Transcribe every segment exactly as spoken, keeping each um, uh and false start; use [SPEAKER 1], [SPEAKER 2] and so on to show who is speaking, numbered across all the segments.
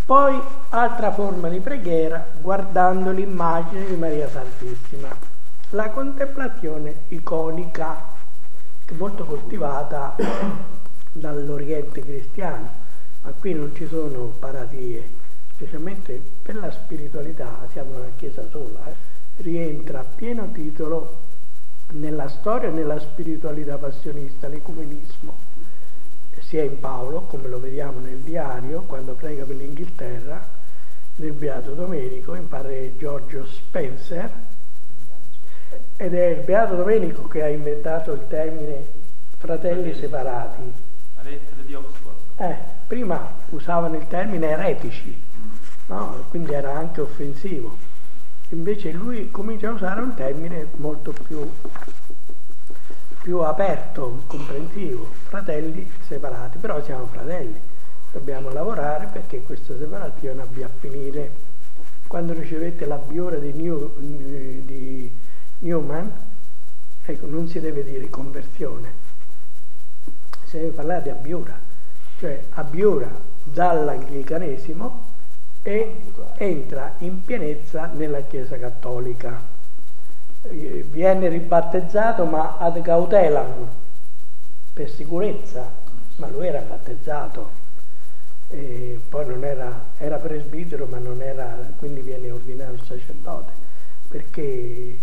[SPEAKER 1] Poi, altra forma di preghiera, guardando l'immagine di Maria Santissima. La contemplazione iconica, che è molto coltivata dall'Oriente cristiano, ma qui non ci sono paratie, specialmente per la spiritualità, siamo una chiesa sola, eh. Rientra a pieno titolo nella storia e nella spiritualità passionista, l'ecumenismo, sia in Paolo, come lo vediamo nel diario, quando prega per l'Inghilterra, nel Beato Domenico, in padre Giorgio Spencer, ed è il Beato Domenico che ha inventato il termine fratelli separati.
[SPEAKER 2] La lettera di Oxford.
[SPEAKER 1] Eh, prima usavano il termine eretici, no? Quindi era anche offensivo. Invece lui comincia a usare un termine molto più, più aperto, comprensivo, fratelli separati, però siamo fratelli, dobbiamo lavorare perché questa separazione abbia a finire. Quando ricevete l'abbiore di, New, di Newman, ecco, non si deve dire conversione, si deve parlare di abbiura, cioè abbiura dall'anglicanesimo e entra in pienezza nella Chiesa Cattolica. Viene ribattezzato ma ad cautelam, per sicurezza, ma lui era battezzato, e poi non era, era presbitero, ma non era, quindi viene ordinato sacerdote, perché il,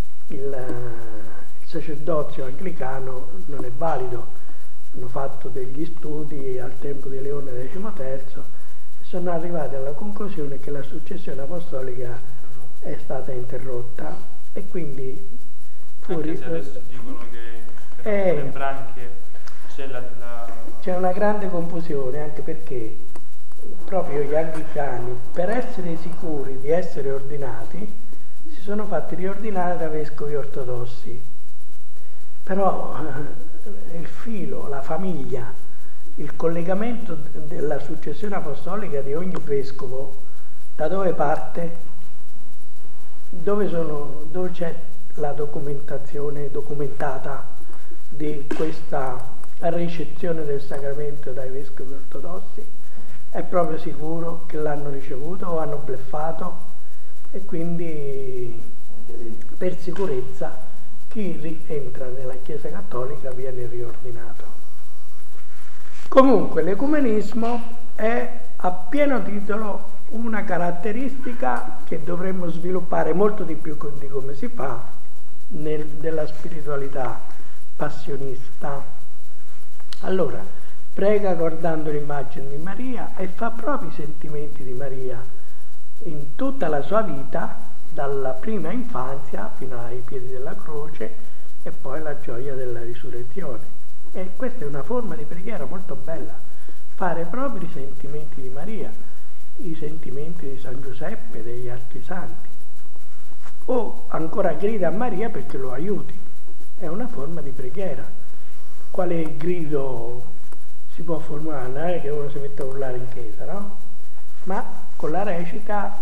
[SPEAKER 1] il sacerdozio anglicano non è valido. Hanno fatto degli studi al tempo di Leone decimoterzo, sono arrivati alla conclusione che la successione apostolica è stata interrotta e quindi
[SPEAKER 2] fuori, anche se adesso dicono che per
[SPEAKER 1] eh,
[SPEAKER 2] le branche c'è la, la...
[SPEAKER 1] c'è una grande confusione, anche perché proprio gli anglicani, per essere sicuri di essere ordinati, si sono fatti riordinare da vescovi ortodossi, però eh, il filo, la famiglia, il collegamento della successione apostolica di ogni vescovo, da dove parte? Dove, sono, dove c'è la documentazione documentata di questa ricezione del sacramento dai vescovi ortodossi? È proprio sicuro che l'hanno ricevuto o hanno bleffato? E quindi per sicurezza chi rientra nella Chiesa Cattolica viene riordinato. Comunque l'ecumenismo è a pieno titolo una caratteristica che dovremmo sviluppare molto di più di come si fa nel, nella spiritualità passionista. Allora, prega guardando l'immagine di Maria e fa proprio i sentimenti di Maria in tutta la sua vita, dalla prima infanzia fino ai piedi della croce e poi la gioia della risurrezione. E questa è una forma di preghiera molto bella, fare proprio i sentimenti di Maria, i sentimenti di San Giuseppe e degli altri santi, o ancora grida a Maria perché lo aiuti. È una forma di preghiera. Quale grido si può formulare? Non è che uno si mette a urlare in chiesa, no? Ma con la recita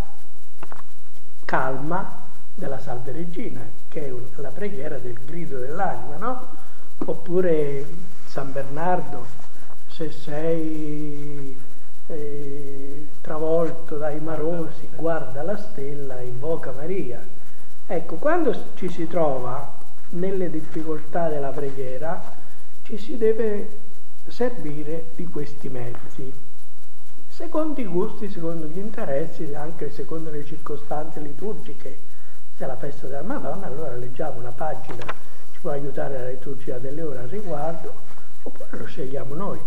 [SPEAKER 1] calma della Salve Regina, che è la preghiera del grido dell'anima, no? Oppure San Bernardo, se sei eh, travolto dai marosi, guarda la stella, invoca Maria. Ecco, quando ci si trova nelle difficoltà della preghiera, ci si deve servire di questi mezzi, secondo i gusti, secondo gli interessi, anche secondo le circostanze liturgiche. Se è la festa della Madonna, allora leggiamo una pagina, può aiutare la liturgia delle ore al riguardo, oppure lo scegliamo noi.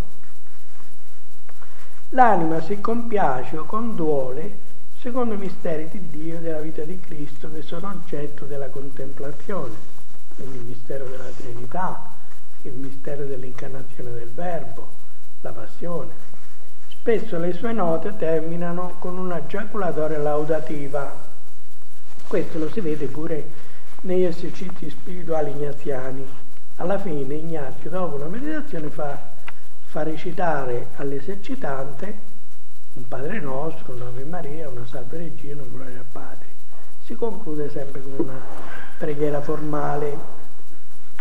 [SPEAKER 1] L'anima si compiace o conduole secondo i misteri di Dio e della vita di Cristo che sono oggetto della contemplazione, quindi il mistero della Trinità, il mistero dell'incarnazione del Verbo, la passione. Spesso le sue note terminano con una giaculatoria laudativa. Questo lo si vede pure negli esercizi spirituali ignaziani. Alla fine Ignazio, dopo una meditazione, fa, fa recitare all'esercitante un Padre Nostro, un'Ave Maria, una Salve Regina, un Gloria al Padre. Si conclude sempre con una preghiera formale.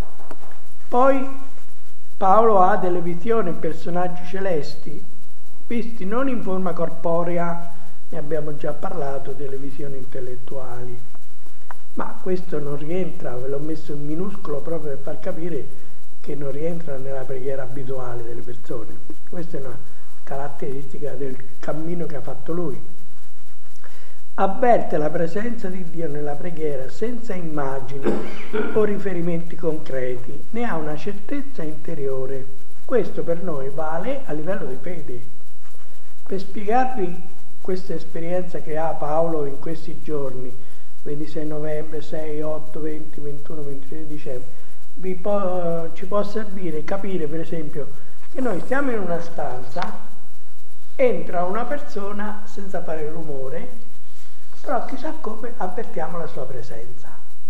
[SPEAKER 1] Poi Paolo ha delle visioni, personaggi celesti, visti non in forma corporea, ne abbiamo già parlato, delle visioni intellettuali, ma questo non rientra, ve l'ho messo in minuscolo proprio per far capire che non rientra nella preghiera abituale delle persone. Questa è una caratteristica del cammino che ha fatto lui. Avverte la presenza di Dio nella preghiera senza immagini o riferimenti concreti, ne ha una certezza interiore. Questo per noi vale a livello di fede. Per spiegarvi questa esperienza che ha Paolo in questi giorni, ventisei novembre, sei, otto, venti, ventuno, ventitré dicembre, vi può, ci può servire capire per esempio che noi stiamo in una stanza, entra una persona senza fare rumore, però chissà come avvertiamo la sua presenza.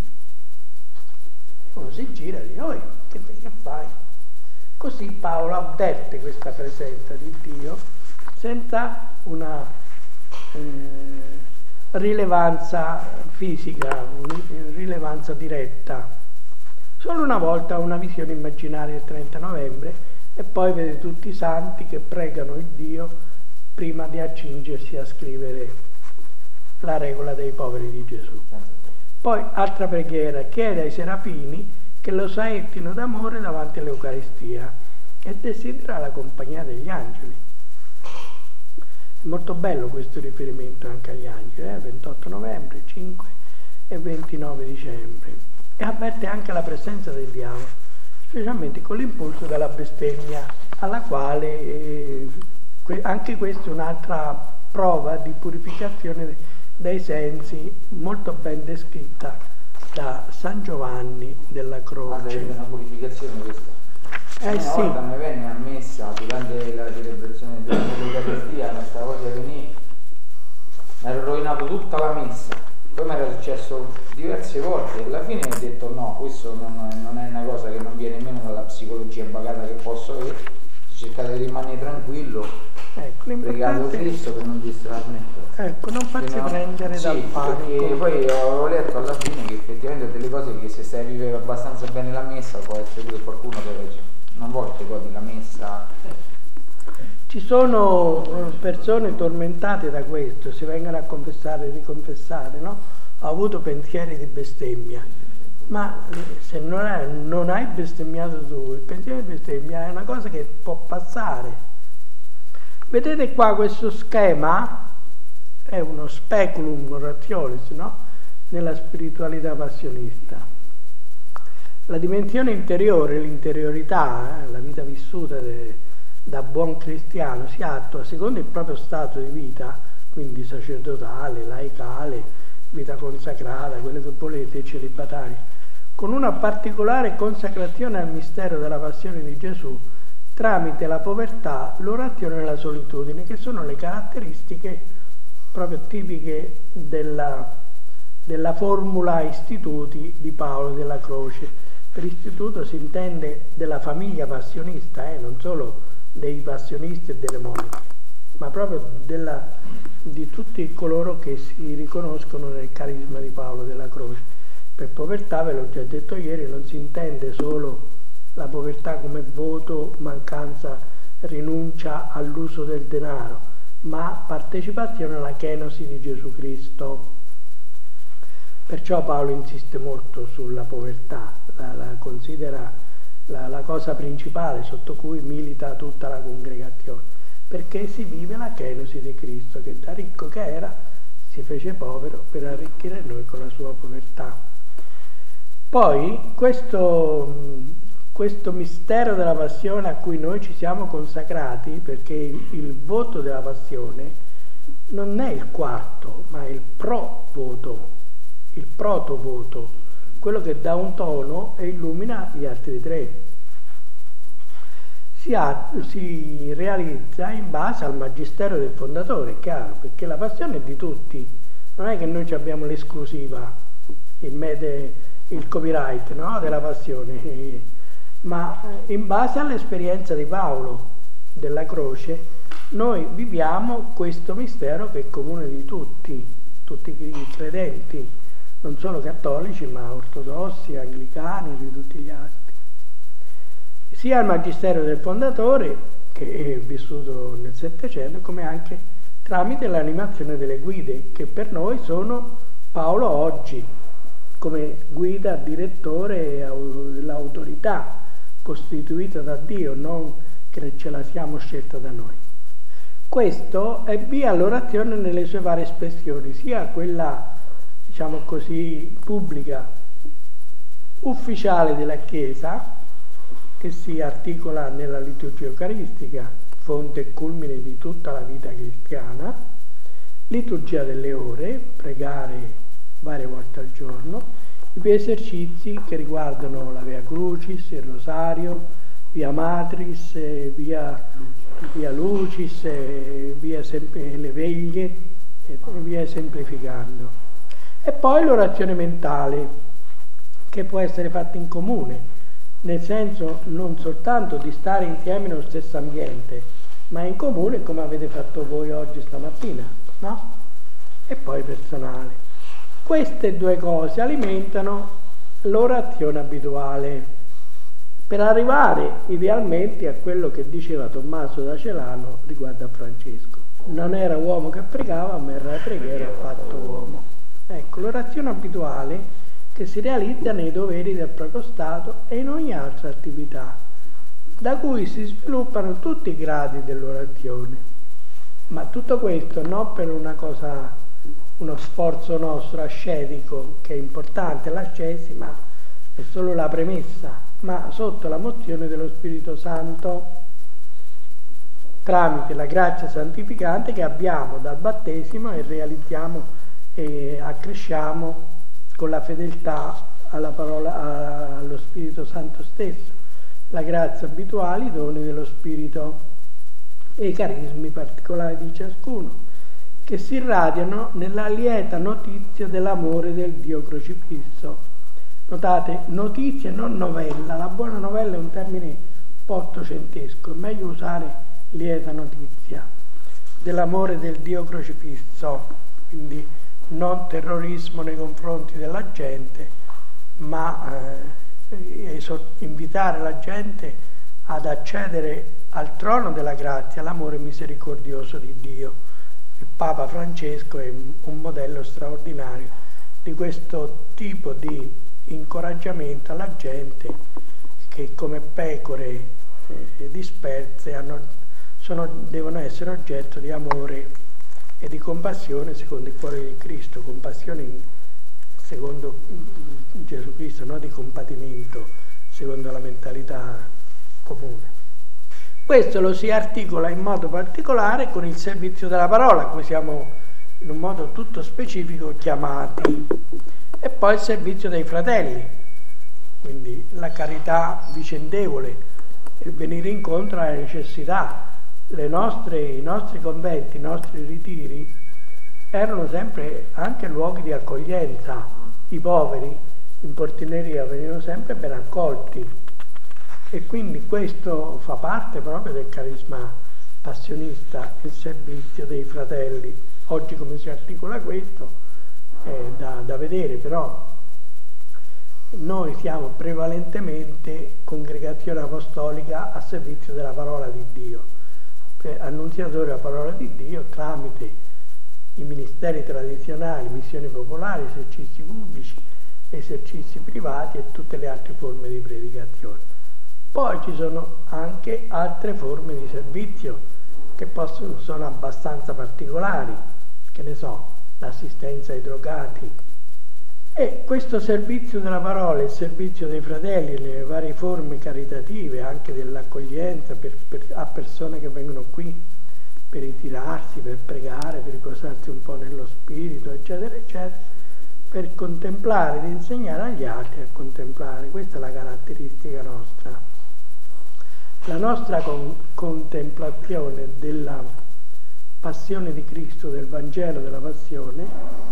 [SPEAKER 1] Uno si gira e dice, oi, che, che fai? Così Paolo avverte questa presenza di Dio senza una eh, rilevanza fisica, una rilevanza diretta. Solo una volta una visione immaginaria il trenta novembre e poi vede tutti i santi che pregano il Dio prima di accingersi a scrivere la regola dei poveri di Gesù. Poi altra preghiera, chiede ai serafini che lo saettino d'amore davanti all'Eucaristia e desidera la compagnia degli angeli. È molto bello questo riferimento anche agli angeli, eh? ventotto novembre, cinque e ventinove dicembre. E avverte anche la presenza del diavolo, specialmente con l'impulso della bestemmia, alla quale eh, anche questa è un'altra prova di purificazione dei sensi, molto ben descritta da San Giovanni della Croce.
[SPEAKER 3] Ma è una purificazione questa.
[SPEAKER 1] Eh
[SPEAKER 3] una
[SPEAKER 1] sì.
[SPEAKER 3] volta mi venne a messa durante la celebrazione dell'Eucaristia, questa cosa venì, mi ero rovinato tutta la messa, poi mi era successo diverse volte e alla fine ho detto no, questo non è, non è una cosa che non viene nemmeno dalla psicologia bagata che posso avere, cercate di rimanere tranquillo,
[SPEAKER 1] ecco,
[SPEAKER 3] pregando Cristo per non distrarmi.
[SPEAKER 1] Ecco, non farsi
[SPEAKER 3] no,
[SPEAKER 1] prendere
[SPEAKER 3] sì,
[SPEAKER 1] dal panico.
[SPEAKER 3] Perché poi avevo letto alla fine che effettivamente delle cose che se stai a vivere abbastanza bene la messa può essere pure qualcuno che dice non volte godi la messa.
[SPEAKER 1] Ci sono persone tormentate da questo, si vengono a confessare e riconfessare, no? Ho avuto pensieri di bestemmia, ma se non, è, non hai bestemmiato tu, il pensiero di bestemmia è una cosa che può passare. Vedete qua questo schema? È uno speculum ratiolis, no? Nella spiritualità passionista. La dimensione interiore, l'interiorità, eh, la vita vissuta de, da buon cristiano si attua secondo il proprio stato di vita, quindi sacerdotale, laicale, vita consacrata, quello che volete, celibataria, con una particolare consacrazione al mistero della passione di Gesù tramite la povertà, l'orazione e la solitudine, che sono le caratteristiche proprio tipiche della, della formula istituti di Paolo della Croce. Per istituto si intende della famiglia passionista, eh, non solo dei passionisti e delle monache, ma proprio della, di tutti coloro che si riconoscono nel carisma di Paolo della Croce. Per povertà, ve l'ho già detto ieri, non si intende solo la povertà come voto, mancanza, rinuncia all'uso del denaro, ma partecipazione alla kenosi di Gesù Cristo. Perciò Paolo insiste molto sulla povertà, la, la considera la, la cosa principale sotto cui milita tutta la congregazione, perché si vive la kenosi di Cristo, che da ricco che era si fece povero per arricchire noi con la sua povertà. Poi questo Questo mistero della passione a cui noi ci siamo consacrati, perché il, il voto della passione non è il quarto, ma è il pro-voto, il proto-voto, quello che dà un tono e illumina gli altri tre. Si, ha, si realizza in base al magistero del fondatore, è chiaro, perché la passione è di tutti, non è che noi abbiamo l'esclusiva, il, mede, il copyright, no, della passione, ma in base all'esperienza di Paolo della Croce noi viviamo questo mistero che è comune di tutti, tutti i credenti, non solo cattolici ma ortodossi, anglicani, di tutti gli altri. Sia il magistero del fondatore che è vissuto nel Settecento, come anche tramite l'animazione delle guide, che per noi sono Paolo oggi, come guida, direttore e l'autorità costituita da Dio, non che ce la siamo scelta da noi. Questo è via l'orazione nelle sue varie espressioni, sia quella, diciamo così, pubblica, ufficiale della Chiesa, che si articola nella liturgia eucaristica, fonte e culmine di tutta la vita cristiana, liturgia delle ore, pregare varie volte al giorno, i più esercizi che riguardano la Via Crucis, il Rosario, Via Matris, Via, via Lucis, via sempre, le veglie, e via semplificando. E poi l'orazione mentale, che può essere fatta in comune, nel senso non soltanto di stare insieme nello stesso ambiente, ma in comune come avete fatto voi oggi stamattina, no? E poi personale. Queste due cose alimentano l'orazione abituale, per arrivare idealmente a quello che diceva Tommaso da Celano riguardo a Francesco. Non era uomo che pregava, ma era la preghiera fatto uomo. Ecco, l'orazione abituale che si realizza nei doveri del proprio stato e in ogni altra attività, da cui si sviluppano tutti i gradi dell'orazione. Ma tutto questo non per una cosa, uno sforzo nostro ascetico, che è importante l'ascesi, ma è solo la premessa, ma sotto la mozione dello Spirito Santo, tramite la grazia santificante che abbiamo dal battesimo e realizziamo e accresciamo con la fedeltà alla parola, allo Spirito Santo stesso, la grazia abituale, i doni dello Spirito e i carismi particolari di ciascuno, che si irradiano nella lieta notizia dell'amore del Dio crocifisso. Notate, notizia e non novella. La buona novella è un termine un po' ottocentesco, è meglio usare lieta notizia dell'amore del Dio crocifisso, quindi non terrorismo nei confronti della gente, ma eh, invitare la gente ad accedere al trono della grazia, l'amore misericordioso di Dio. Il Papa Francesco è un modello straordinario di questo tipo di incoraggiamento alla gente che come pecore eh, disperse hanno, sono, devono essere oggetto di amore e di compassione secondo il cuore di Cristo, compassione in, secondo Gesù Cristo, non di compatimento secondo la mentalità comune. Questo lo si articola in modo particolare con il servizio della parola, a cui siamo in un modo tutto specifico chiamati, e poi il servizio dei fratelli, quindi la carità vicendevole, il venire incontro alle necessità. Le nostre, i nostri conventi, i nostri ritiri erano sempre anche luoghi di accoglienza. I poveri in portineria venivano sempre ben accolti, e quindi questo fa parte proprio del carisma passionista, il servizio dei fratelli. Oggi come si articola questo è da, da vedere, però noi siamo prevalentemente congregazione apostolica a servizio della parola di Dio, annunziatori della parola di Dio tramite i ministeri tradizionali, missioni popolari, esercizi pubblici, esercizi privati e tutte le altre forme di predicazione. Poi ci sono anche altre forme di servizio che possono, sono abbastanza particolari, che ne so, l'assistenza ai drogati. E questo servizio della parola, il servizio dei fratelli, le varie forme caritative, anche dell'accoglienza per, per, a persone che vengono qui per ritirarsi, per pregare, per riposarsi un po' nello spirito, eccetera, eccetera, per contemplare, ed insegnare agli altri a contemplare. Questa è la caratteristica nostra. La nostra con, contemplazione della passione di Cristo, del Vangelo della passione,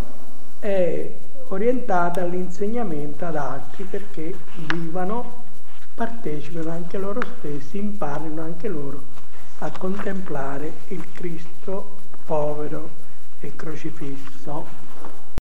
[SPEAKER 1] è orientata all'insegnamento ad altri, perché vivano, partecipino anche loro stessi, imparino anche loro a contemplare il Cristo povero e crocifisso.